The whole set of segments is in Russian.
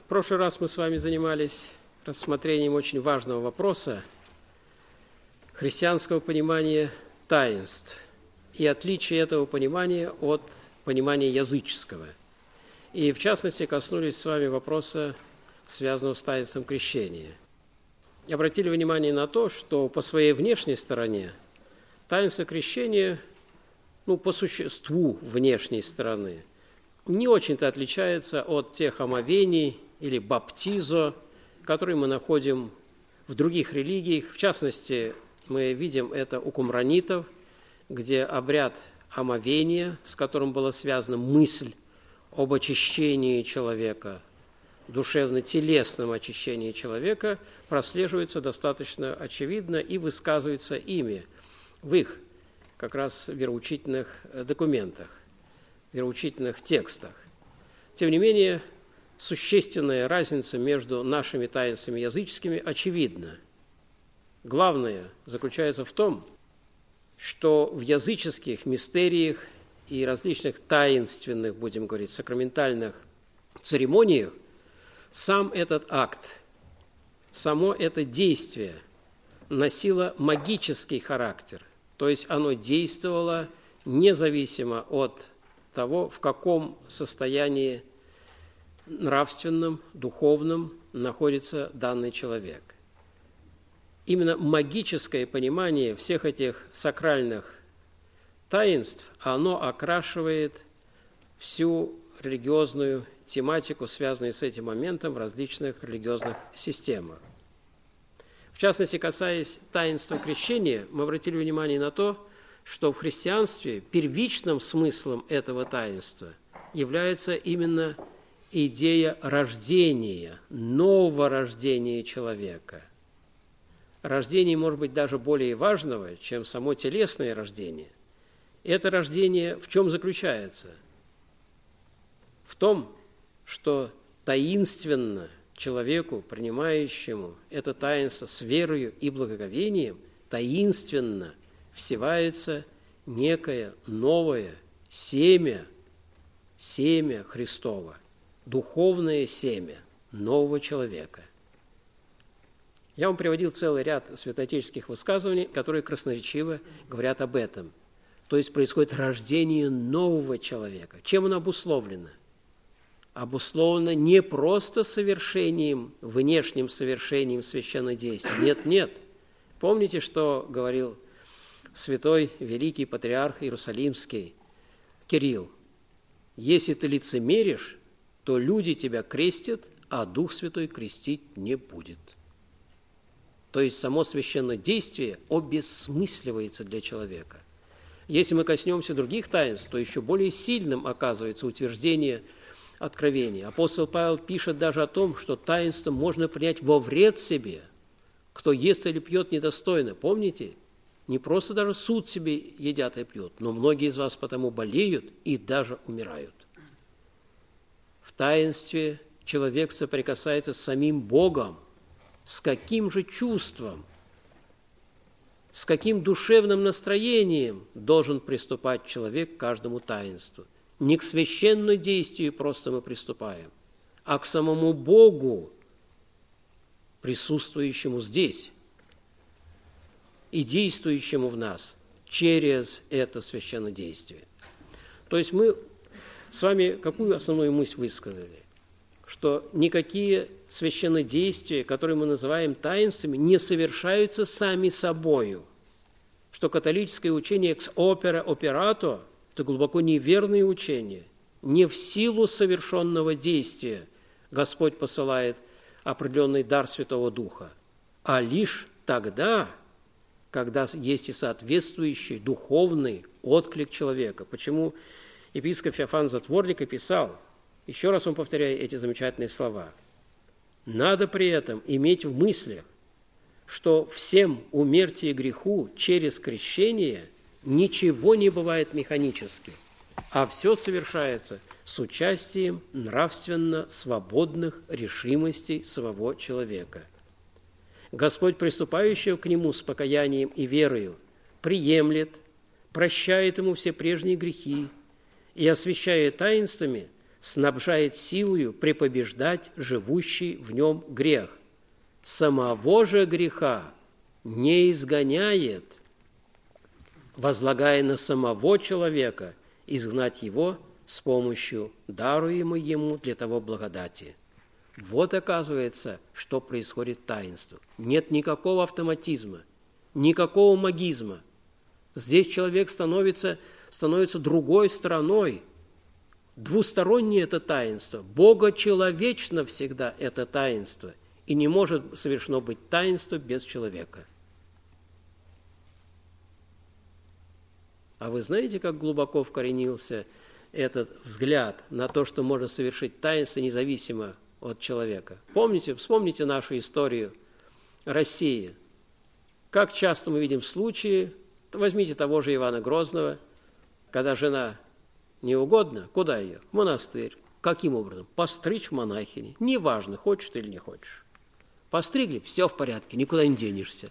В прошлый раз мы с вами занимались рассмотрением очень важного вопроса христианского понимания таинств и отличия этого понимания от понимания языческого. И, в частности, коснулись с вами вопроса, связанного с таинством крещения. Обратили внимание на то, что по своей внешней стороне таинство крещения, по существу внешней стороны, не очень-то отличается от тех омовений или баптизо, которые мы находим в других религиях. В частности, мы видим это у кумранитов, где обряд омовения, с которым была связана мысль об очищении человека, душевно-телесном очищении человека, прослеживается достаточно очевидно и высказывается ими в их как раз вероучительных документах, вероучительных текстах. Тем не менее, существенная разница между нашими таинствами языческими очевидна. Главное заключается в том, что в языческих мистериях и различных таинственных, будем говорить, сакраментальных церемониях сам этот акт, само это действие носило магический характер, то есть оно действовало независимо от того, в каком состоянии нравственном, духовном находится данный человек. Именно магическое понимание всех этих сакральных таинств, оно окрашивает всю религиозную тематику, связанную с этим моментом в различных религиозных системах. В частности, касаясь таинства крещения, мы обратили внимание на то, что в христианстве первичным смыслом этого таинства является именно идея рождения, нового рождения человека. Рождение, может быть, даже более важного, чем само телесное рождение. Это рождение в чем заключается? В том, что таинственно человеку, принимающему это таинство с верою и благоговением, таинственно всевается некое новое семя Христово, духовное семя нового человека. Я вам приводил целый ряд святоотеческих высказываний, которые красноречиво говорят об этом. То есть происходит рождение нового человека. Чем оно обусловлено? Обусловлено не просто совершением, внешним совершением священных действий. Нет. Помните, что говорил святой великий патриарх Иерусалимский Кирилл? Если ты лицемеришь, то люди тебя крестят, а Дух Святой крестить не будет. То есть само священное действие обессмысливается для человека. Если мы коснемся других таинств, то еще более сильным оказывается утверждение откровения. Апостол Павел пишет даже о том, что таинство можно принять во вред себе. Кто ест или пьет недостойно. Помните? Не просто даже суд себе едят и пьют, но многие из вас потому болеют и даже умирают. В таинстве человек соприкасается с самим Богом. С каким же чувством, с каким душевным настроением должен приступать человек к каждому таинству? Не к священному действию просто мы приступаем, а к самому Богу, присутствующему здесь и действующему в нас через это священное действие. То есть мы с вами какую основную мысль высказали? Что никакие священные действия, которые мы называем таинствами, не совершаются сами собою. Что католическое учение «ex opere operato» – это глубоко неверное учение. Не в силу совершенного действия Господь посылает определенный дар Святого Духа, а лишь тогда, когда есть и соответствующий духовный отклик человека. Почему епископ Феофан Затворник писал, еще раз вам повторяю эти замечательные слова. Надо при этом иметь в мыслях, что всем умертие греху через крещение ничего не бывает механически, а все совершается с участием нравственно свободных решимостей самого человека. Господь, приступающего к Нему с покаянием и верою, приемлет, прощает ему все прежние грехи и, освящая таинствами, снабжает силою препобеждать живущий в нем грех. Самого же греха не изгоняет, возлагая на самого человека изгнать его с помощью даруемой ему для того благодати. Вот, оказывается, что происходит таинству. Нет никакого автоматизма, никакого магизма. Здесь человек становится другой стороной. Двустороннее это таинство. Богочеловечно всегда это таинство. И не может совершено быть таинство без человека. А вы знаете, как глубоко вкоренился этот взгляд на то, что можно совершить таинство независимо от человека? Вспомните нашу историю России. Как часто мы видим случаи, возьмите того же Ивана Грозного, когда жена не угодно, куда ее? В монастырь. Каким образом? Постричь в монахини. Неважно, хочешь ты или не хочешь. Постригли, все в порядке, никуда не денешься.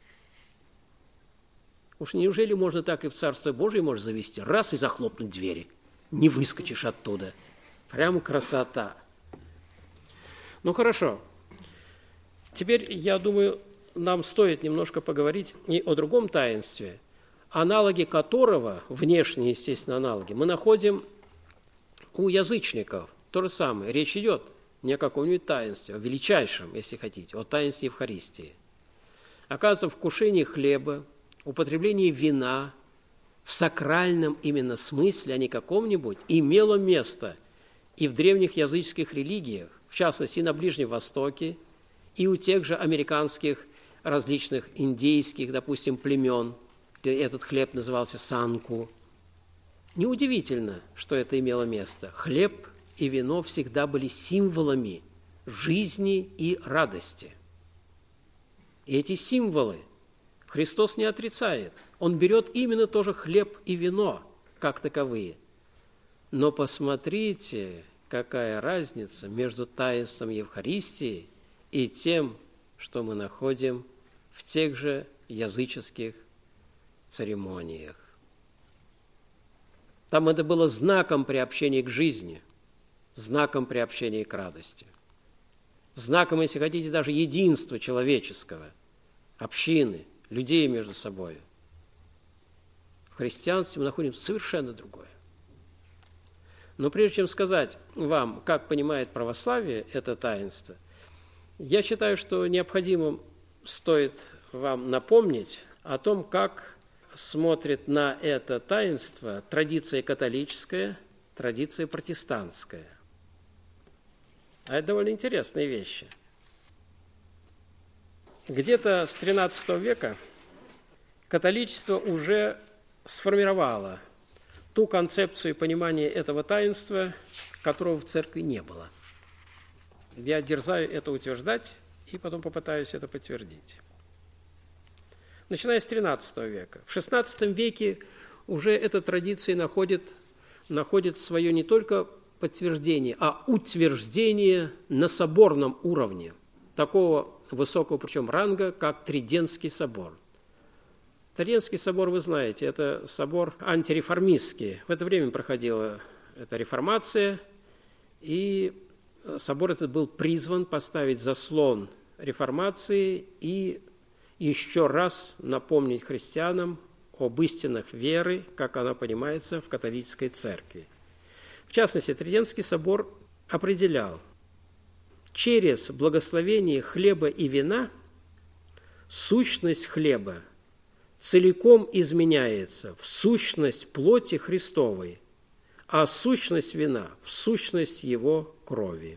Уж неужели можно так и в Царство Божие можешь завести? Раз и захлопнуть двери. Не выскочишь оттуда. Прямо красота. Ну, хорошо. Теперь, я думаю, нам стоит немножко поговорить и о другом таинстве, аналоги которого, внешние, естественно, аналоги, мы находим у язычников. То же самое. Речь идет не о каком-нибудь таинстве, о величайшем, если хотите, о таинстве Евхаристии. Оказывается, вкушение хлеба, употребление вина в сакральном именно смысле, а не каком-нибудь, имело место и в древних языческих религиях, в частности, и на Ближнем Востоке, и у тех же американских различных индейских, допустим, племен, где этот хлеб назывался санку. Неудивительно, что это имело место. Хлеб и вино всегда были символами жизни и радости. И эти символы Христос не отрицает. Он берет именно тоже хлеб и вино, как таковые. Но посмотрите, какая разница между таинством Евхаристии и тем, что мы находим в тех же языческих церемониях. Там это было знаком приобщения к жизни, знаком приобщения к радости, знаком, если хотите, даже единства человеческого, общины, людей между собой. В христианстве мы находим совершенно другое. Но прежде чем сказать вам, как понимает православие это таинство, я считаю, что необходимым стоит вам напомнить о том, как смотрит на это таинство традиция католическая, традиция протестантская. А это довольно интересные вещи. Где-то с XIII века католичество уже сформировало ту концепцию понимания этого таинства, которого в церкви не было. Я дерзаю это утверждать и потом попытаюсь это подтвердить. Начиная с XIII века. В XVI веке уже эта традиция находит свое не только подтверждение, а утверждение на соборном уровне, такого высокого, причем ранга, как Тридентский собор. Тридентский собор, вы знаете, это собор антиреформистский. В это время проходила эта реформация, и собор этот был призван поставить заслон реформации и еще раз напомнить христианам об истинах веры, как она понимается в католической церкви. В частности, Тридентский собор определял, через благословение хлеба и вина сущность хлеба целиком изменяется в сущность плоти Христовой, а сущность вина в сущность Его крови.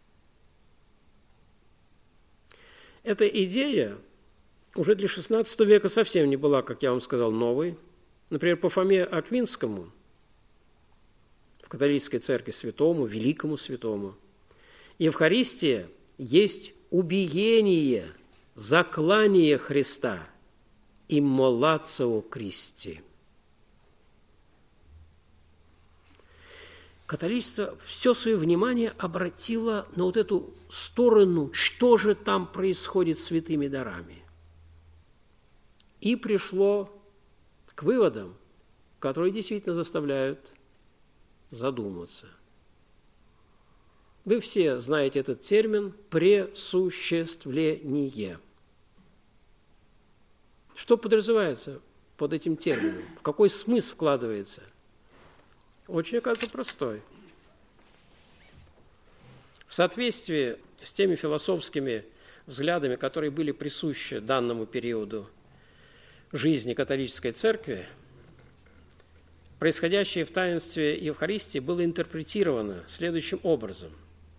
Эта идея уже для XVI века совсем не была, как я вам сказал, новой. Например, по Фоме Аквинскому, в католической церкви святому, великому святому, Евхаристия есть убиение, заклание Христа, иммолацио Christi. Католичество все свое внимание обратило на вот эту сторону, что же там происходит с святыми дарами. И пришло к выводам, которые действительно заставляют задуматься. Вы все знаете этот термин «пресуществление». Что подразумевается под этим термином? В какой смысл вкладывается? Очень, оказывается, простой. В соответствии с теми философскими взглядами, которые были присущи данному периоду жизни католической церкви, происходящее в таинстве Евхаристии было интерпретировано следующим образом.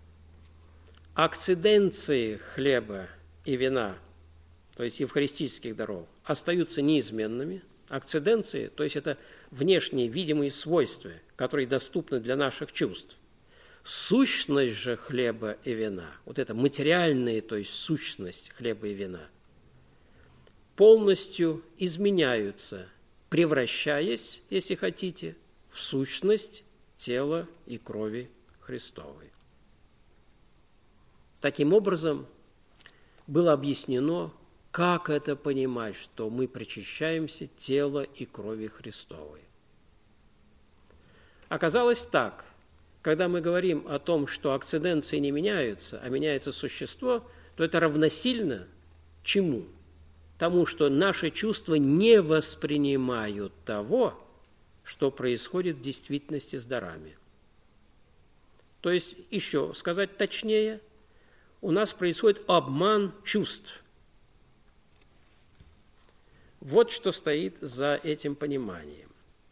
Акциденции хлеба и вина, то есть евхаристических даров, остаются неизменными. Акциденции, то есть это внешние видимые свойства, которые доступны для наших чувств. Сущность же хлеба и вина, вот это материальная, то есть сущность хлеба и вина, полностью изменяются, превращаясь, если хотите, в сущность тела и крови Христовой. Таким образом, было объяснено, как это понимать, что мы причащаемся тела и крови Христовой. Оказалось так, когда мы говорим о том, что акциденции не меняются, а меняется существо, то это равносильно чему? Тому, что наши чувства не воспринимают того, что происходит в действительности с дарами. То есть, еще сказать точнее, у нас происходит обман чувств. Вот что стоит за этим пониманием.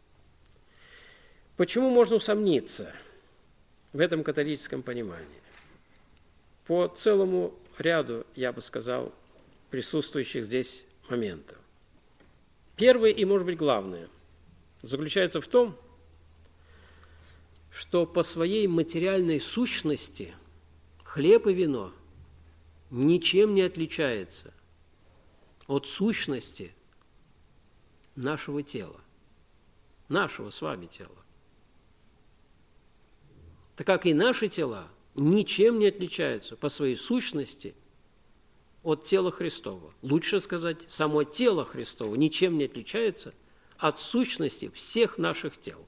Почему можно усомниться в этом католическом понимании? По целому ряду, я бы сказал, присутствующих здесь моментов. Первое и, может быть, главное заключается в том, что по своей материальной сущности хлеб и вино ничем не отличается от сущности нашего тела, нашего с вами тела. Так как и наши тела ничем не отличаются по своей сущности от тела Христова. Лучше сказать, само тело Христово ничем не отличается от сущности всех наших тел.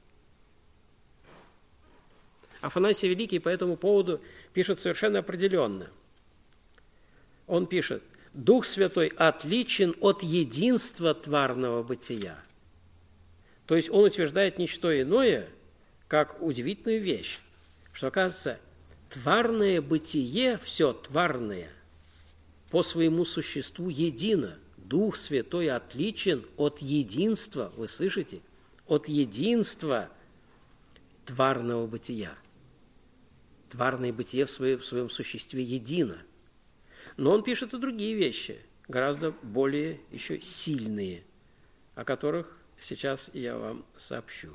Афанасий Великий по этому поводу пишет совершенно определенно. Он пишет: «Дух Святой отличен от единства тварного бытия». То есть он утверждает не что иное, как удивительную вещь, что, оказывается, тварное бытие, все тварное, по своему существу едино. Дух Святой отличен от единства, вы слышите, от единства тварного бытия. Тварное бытие в своем существе едино. Но он пишет и другие вещи, гораздо более еще сильные, о которых сейчас я вам сообщу.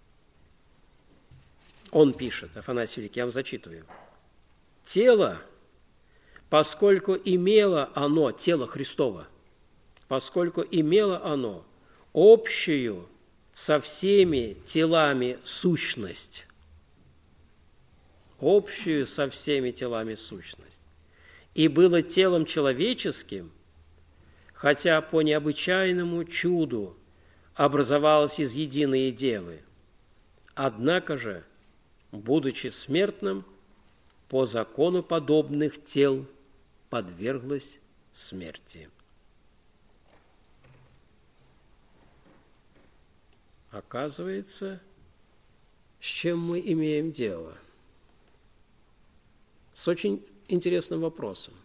Он пишет, Афанасий Великий, я вам зачитываю. «Тело, поскольку имело оно, тело Христово, поскольку имело оно общую со всеми телами сущность, общую со всеми телами сущность, и было телом человеческим, хотя по необычайному чуду образовалось из единой девы, однако же, будучи смертным, по закону подобных тел подверглось смерти». Оказывается, с чем мы имеем дело? С очень интересным вопросом.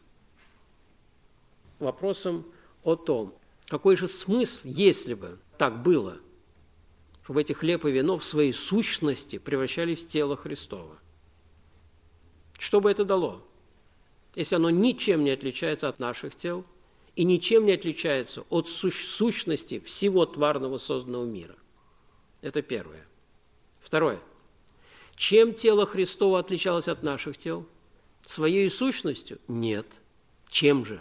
Вопросом о том, какой же смысл, если бы так было, чтобы эти хлеб и вино в своей сущности превращались в тело Христово. Что бы это дало, если оно ничем не отличается от наших тел и ничем не отличается от сущности всего тварного созданного мира? Это первое. Второе. Чем тело Христово отличалось от наших тел? Своей сущностью? Нет. Чем же?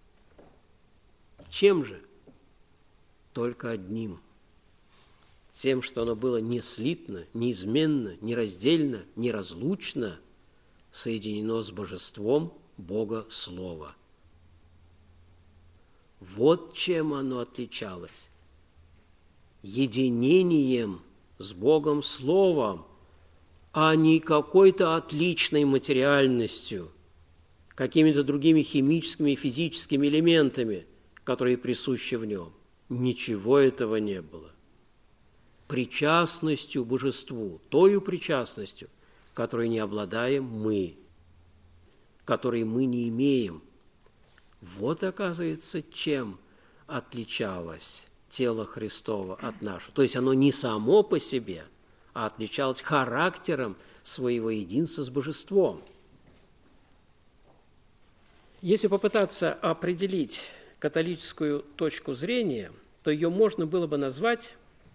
Чем же? Только одним. Тем, что оно было неслитно, неизменно, нераздельно, неразлучно соединено с божеством Бога Слова. Вот чем оно отличалось. Единением с Богом Словом, а не какой-то отличной материальностью, какими-то другими химическими и физическими элементами, которые присущи в нем. Ничего этого не было. Причастностью божеству, тою причастностью, которой не обладаем мы, которой мы не имеем. Вот, оказывается, чем отличалось тело Христово от нашего. То есть оно не само по себе, а отличалось характером своего единства с божеством. Если попытаться определить католическую точку зрения, то ее можно было бы назвать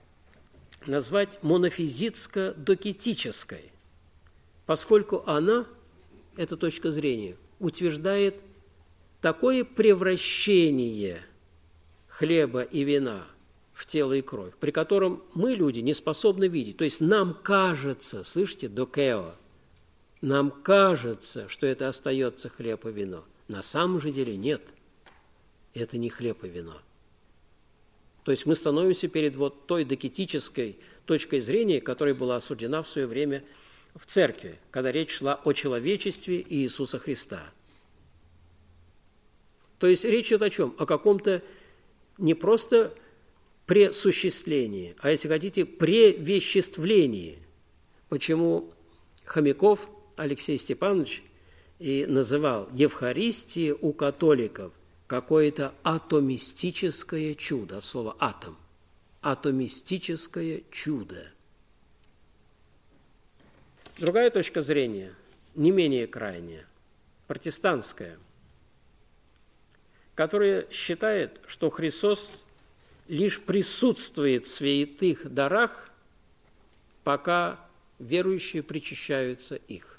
монофизитско-докетической, поскольку она, эта точка зрения, утверждает такое превращение хлеба и вина в тело и кровь, при котором мы, люди, не способны видеть. То есть нам кажется, слышите, докео, нам кажется, что это остается хлеб и вино. На самом же деле нет, это не хлеб и вино. То есть мы становимся перед вот той докетической точкой зрения, которая была осуждена в свое время в церкви, когда речь шла о человечестве Иисуса Христа. То есть речь идет о чем? О каком-то не просто пресуществлении, а, если хотите, превеществлении. Почему Хомяков Алексей Степанович и называл Евхаристию у католиков какое-то атомистическое чудо, от слова «атом», атомистическое чудо. Другая точка зрения, не менее крайняя, протестантская, которая считает, что Христос лишь присутствует в святых дарах, пока верующие причащаются их.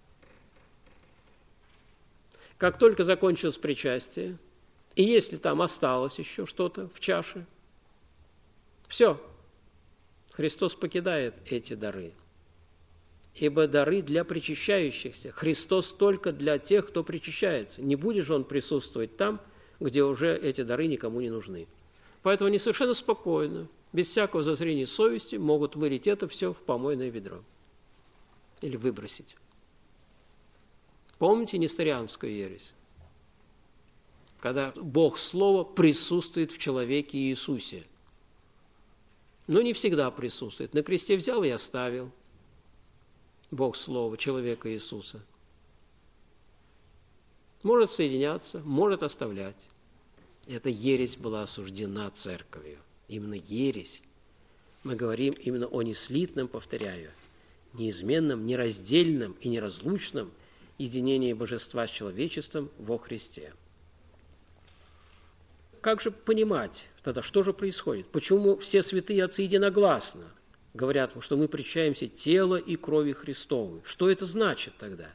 Как только закончилось причастие, и если там осталось еще что-то в чаше, все, Христос покидает эти дары. Ибо дары для причащающихся. Христос только для тех, кто причащается. Не будет же Он присутствовать там, где уже эти дары никому не нужны. Поэтому они совершенно спокойно, без всякого зазрения совести, могут вылить это все в помойное ведро. Или выбросить. Помните несторианскую ересь? Когда Бог Слово присутствует в человеке Иисусе. Но не всегда присутствует. На кресте взял и оставил Бог Слово человека Иисуса. Может соединяться, может оставлять. Эта ересь была осуждена церковью. Именно ересь. Мы говорим именно о неслитном, повторяю, неизменном, нераздельном и неразлучном единении божества с человечеством во Христе. Как же понимать тогда, что же происходит? Почему все святые отцы единогласно говорят, что мы причащаемся тела и крови Христовой? Что это значит тогда?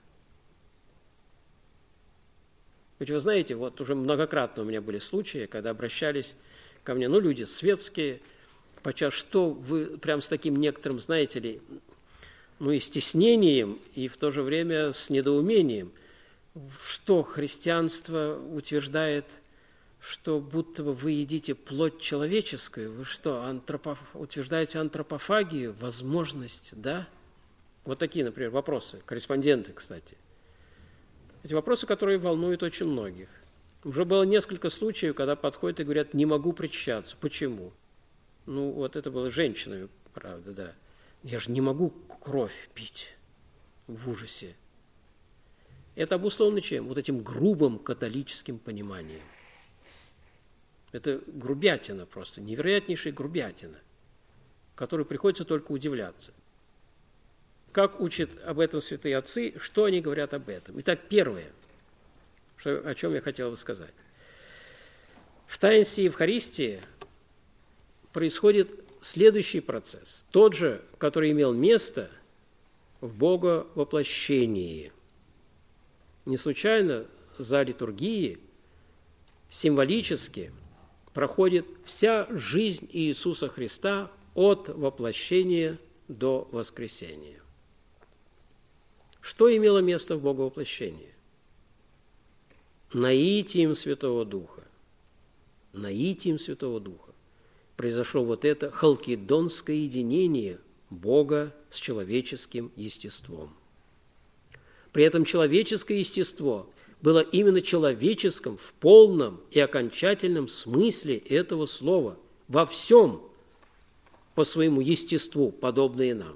Ведь вы знаете, вот уже многократно у меня были случаи, когда обращались ко мне, люди светские, подчас что вы прям с таким некоторым, знаете ли, и стеснением, и в то же время с недоумением, что христианство утверждает, что будто бы вы едите плоть человеческую, вы что, утверждаете антропофагию, возможность, да? Вот такие, например, вопросы, корреспонденты, кстати. Эти вопросы, которые волнуют очень многих. Уже было несколько случаев, когда подходят и говорят, не могу причащаться. Почему? Вот это было женщинами, правда, да. Я же не могу кровь пить в ужасе. Это обусловлено чем? Вот этим грубым католическим пониманием. Это грубятина просто, невероятнейшая грубятина, которой приходится только удивляться. Как учат об этом святые отцы, что они говорят об этом? Итак, первое, о чем я хотел бы сказать. В таинстве Евхаристии происходит следующий процесс, тот же, который имел место в Боговоплощении. Не случайно за литургией символически проходит вся жизнь Иисуса Христа от воплощения до воскресения. Что имело место в Боговоплощении? Наитием Святого Духа. Наитием Святого Духа произошло вот это халкидонское единение Бога с человеческим естеством. При этом человеческое естество было именно человеческим в полном и окончательном смысле этого слова, во всем по своему естеству, подобное нам.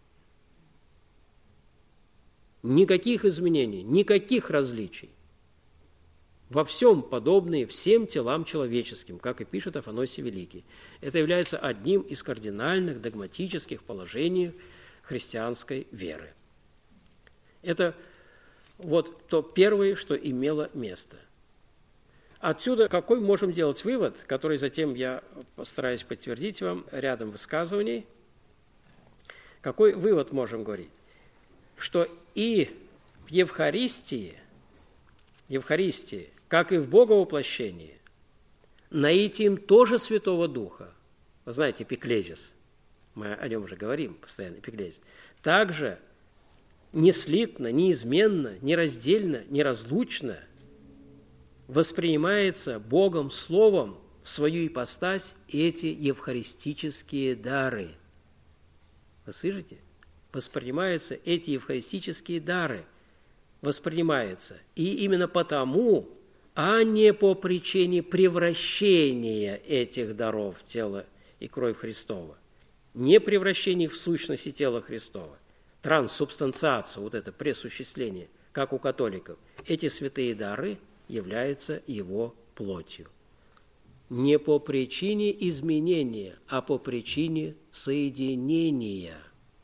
Никаких изменений, никаких различий. Во всем подобные всем телам человеческим, как и пишет Афанасий Великий. Это является одним из кардинальных догматических положений христианской веры. Это вот то первое, что имело место. Отсюда какой можем делать вывод, который затем я постараюсь подтвердить вам рядом высказываний. Какой вывод можем говорить? Что и в Евхаристии, как и в Боговоплощении, наитием тоже Святого Духа, вы знаете, эпиклезис, мы о нем уже говорим постоянно, эпиклезис, также неслитно, неизменно, нераздельно, неразлучно воспринимается Богом Словом в свою ипостась эти евхаристические дары. Вы слышите? Воспринимаются эти евхаристические дары, воспринимаются. И именно потому, а не по причине превращения этих даров в тело и кровь Христова, не превращение их в сущности тела Христова, транссубстанциацию, вот это пресуществление, как у католиков, эти святые дары являются его плотью. Не по причине изменения, а по причине соединения.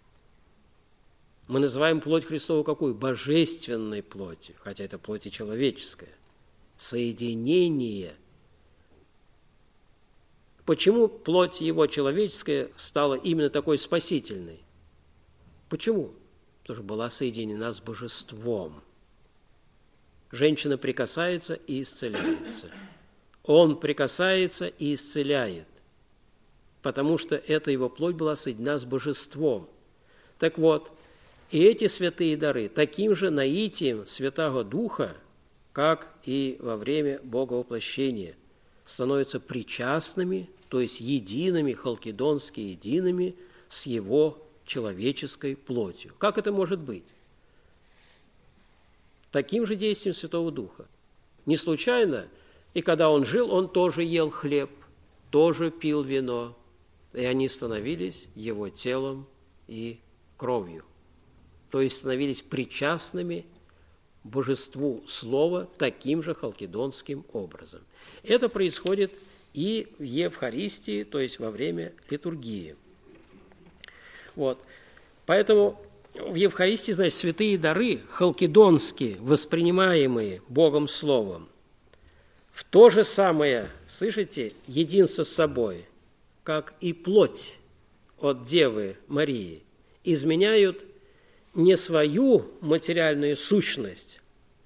Мы называем плоть Христову какую? Божественной плотью, хотя это плоть и человеческая. Соединение. Почему плоть его человеческая стала именно такой спасительной? Почему? Потому что была соединена с божеством. Женщина прикасается и исцеляется. Он прикасается и исцеляет, потому что эта его плоть была соединена с божеством. Так вот, и эти святые дары таким же наитием Святаго Духа, как и во время Боговоплощения, становятся причастными, то есть едиными, халкидонски едиными с его человеческой плотью. Как это может быть? Таким же действием Святого Духа. Не случайно, и когда он жил, он тоже ел хлеб, тоже пил вино, и они становились его телом и кровью. То есть становились причастными божеству Слова таким же халкидонским образом. Это происходит и в Евхаристии, то есть во время литургии. Вот. Поэтому в Евхаристии, значит, святые дары, халкидонские, воспринимаемые Богом Словом, в то же самое, слышите, единство с собой, как и плоть от Девы Марии, изменяют не свою материальную сущность,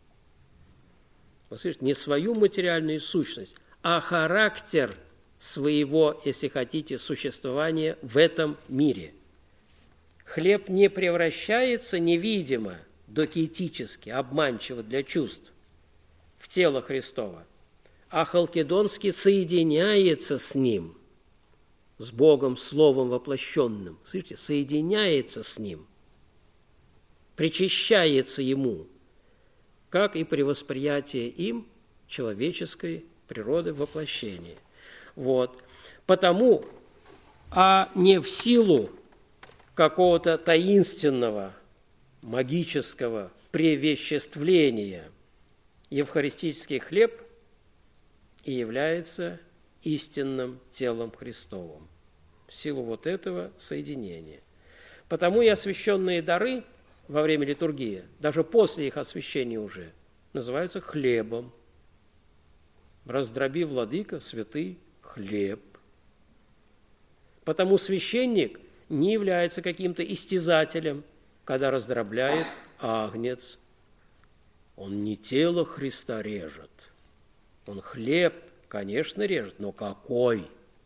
послушайте, не свою материальную сущность, а характер своего, если хотите, существования в этом мире. Хлеб не превращается невидимо, докеетически, обманчиво для чувств в тело Христово, а халкидонски соединяется с ним, с Богом Словом воплощенным. Слышите, соединяется с ним, причащается ему, как и при восприятии им человеческой природы воплощения. Вот. Потому, а не в силу какого-то таинственного, магического превеществления, евхаристический хлеб и является истинным телом Христовым в силу вот этого соединения. Потому и освященные дары во время литургии, даже после их освящения уже, называются хлебом. Раздроби, владыка, святый хлеб. Потому священник не является каким-то истязателем, когда раздробляет агнец. Он не тело Христа режет. Он хлеб, конечно, режет, но какой?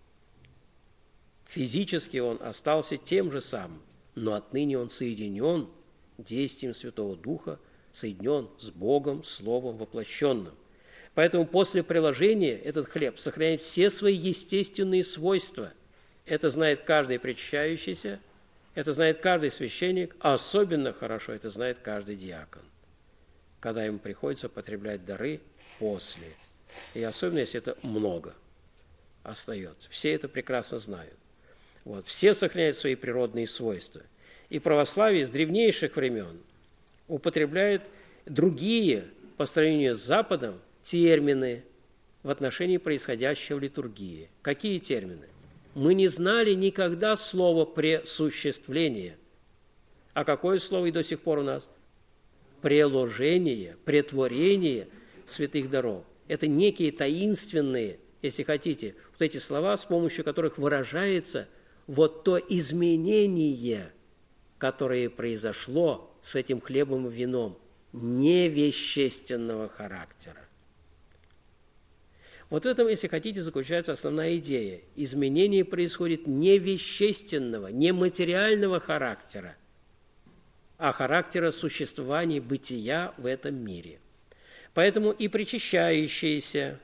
Физически он остался тем же самым, но отныне он соединен действием Святого Духа, соединен с Богом, Словом воплощенным. Поэтому после приложения этот хлеб сохраняет все свои естественные свойства. Это знает каждый причащающийся, Это знает каждый священник, а особенно хорошо это знает каждый диакон, когда ему приходится употреблять дары после. И особенно, если это много остается. Все это прекрасно знают. Вот. Все сохраняют свои природные свойства. И православие с древнейших времен употребляет другие, по сравнению с Западом, термины в отношении происходящего в литургии. Какие термины? Мы не знали никогда слова «пресуществление». А какое слово и до сих пор у нас? Преложение, претворение святых даров. Это некие таинственные, если хотите, вот эти слова, с помощью которых выражается вот то изменение, которое произошло с этим хлебом и вином, невещественного характера. Вот в этом, если хотите, заключается основная идея. Изменение происходит не вещественного, не материального характера, а характера существования, бытия в этом мире. Поэтому и причащающиеся,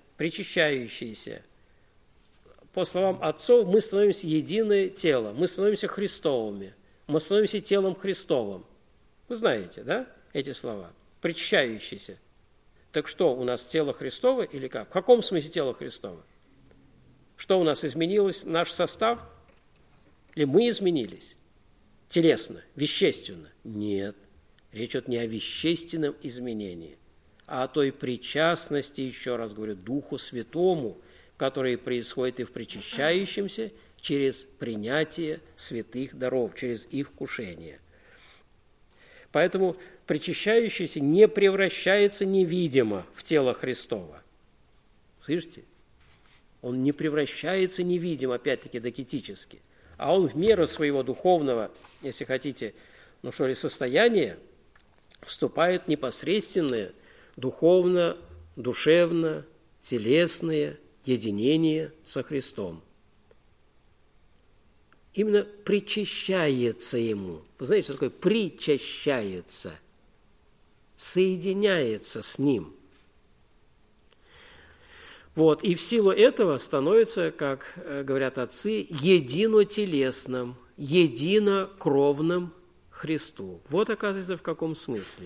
по словам отцов, мы становимся единое тело, мы становимся Христовыми, мы становимся телом Христовым. Вы знаете, да, эти слова? Причащающиеся. Так что, у нас тело Христово или как? В каком смысле тело Христово? Что у нас изменилось, наш состав? Или мы изменились? Телесно, вещественно? Нет. Речь идет не о вещественном изменении, а о той причастности, еще раз говорю, Духу Святому, которая происходит и в причащающемся через принятие святых даров, через их вкушение. Поэтому причащающийся не превращается невидимо в тело Христово. Слышите? Он не превращается невидимо, опять-таки, докетически, а он в меру своего духовного, если хотите, состояния вступает в непосредственное духовно, душевно, телесное единение со Христом. Именно причащается ему. Вы знаете, что такое причащается? Соединяется с ним. Вот, и в силу этого становится, как говорят отцы, единотелесным, единокровным Христу. Вот, оказывается, в каком смысле.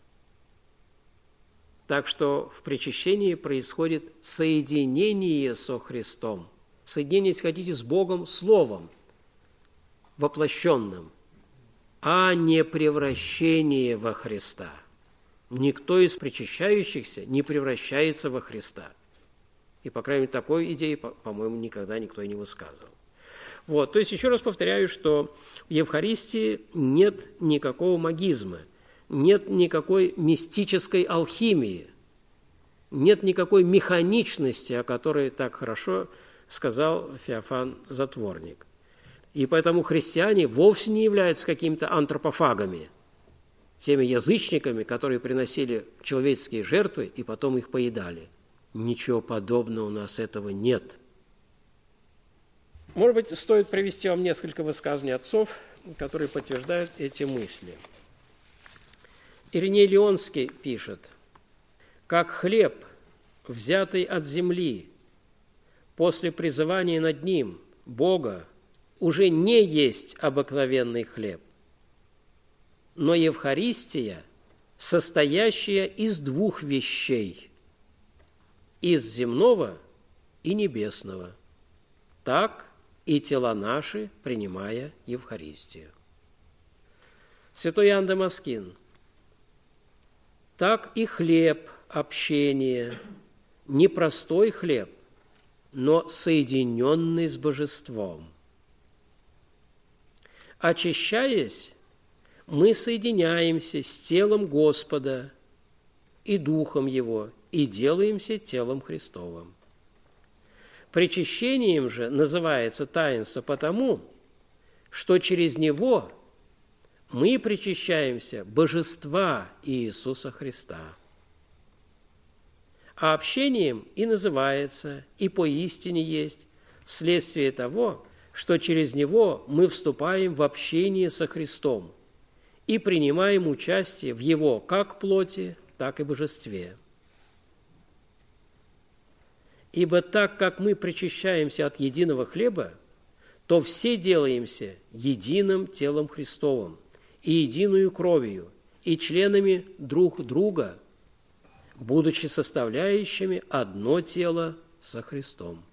Так что в причащении происходит соединение со Христом. Соединение, если хотите, с Богом Словом воплощенным, а не превращение во Христа. Никто из причащающихся не превращается во Христа. И, по крайней мере, такой идеи, по-моему, никогда никто и не высказывал. Вот, то есть, еще раз повторяю, что в Евхаристии нет никакого магизма, нет никакой мистической алхимии, нет никакой механичности, о которой так хорошо сказал Феофан Затворник. И поэтому христиане вовсе не являются какими-то антропофагами, теми язычниками, которые приносили человеческие жертвы и потом их поедали. Ничего подобного у нас этого нет. Может быть, стоит привести вам несколько высказываний отцов, которые подтверждают эти мысли. Ириней Леонский пишет: «Как хлеб, взятый от земли, после призывания над ним Бога, уже не есть обыкновенный хлеб, но Евхаристия, состоящая из двух вещей, из земного и небесного, так и тела наши, принимая Евхаристию». Святой Иоанн Дамаскин: «Так и хлеб общения, не простой хлеб, но соединенный с божеством. Очищаясь, мы соединяемся с телом Господа и Духом Его, и делаемся телом Христовым. Причащением же называется таинство потому, что через него мы причащаемся божества Иисуса Христа. А общением и называется, и поистине есть, вследствие того, что через него мы вступаем в общение со Христом и принимаем участие в его как плоти, так и божестве. Ибо так как мы причащаемся от единого хлеба, то все делаемся единым телом Христовым и единую кровью, и членами друг друга, будучи составляющими одно тело со Христом.